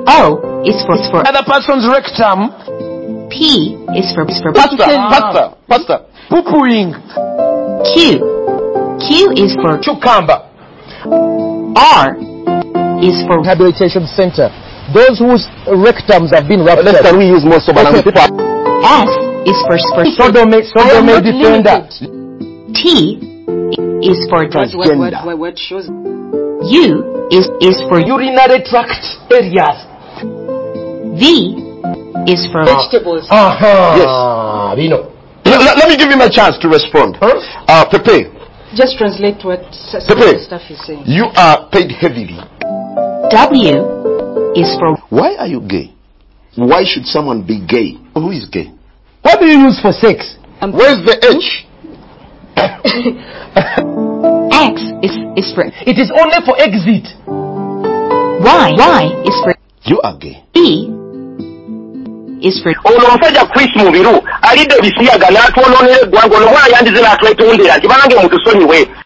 O is for other person's rectum. P is for Pastor. Poo-pooing. Q is for Cucumber. R is for rehabilitation center. Those whose rectums have been ruptured. Can we use more sober people? S is for sodomy defender. T is for Transgender. What shows? U is for Urinary tract areas. V is for Vegetables. Yes. We know. Let me give him a chance to respond. Pepe. Just translate what Pepe, stuff is saying. you are paid heavily. W is for Why are you gay? Why should someone be gay? Who is gay? What do you use for sex? Where's the H? X is for It is only for exit. Y is for You are gay. E is for ono omusajja Chris Mubiru alidde bisiyaga n'atwononera eggwanga ono mwana yandize n'atwetondera nti banange mutusonyiwe